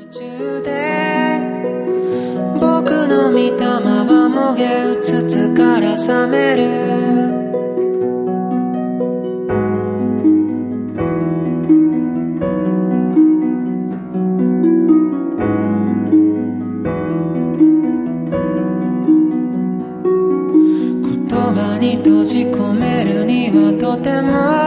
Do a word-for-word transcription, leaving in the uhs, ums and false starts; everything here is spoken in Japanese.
中で僕の御霊はもげうつつから覚める。言葉に閉じ込めるにはとても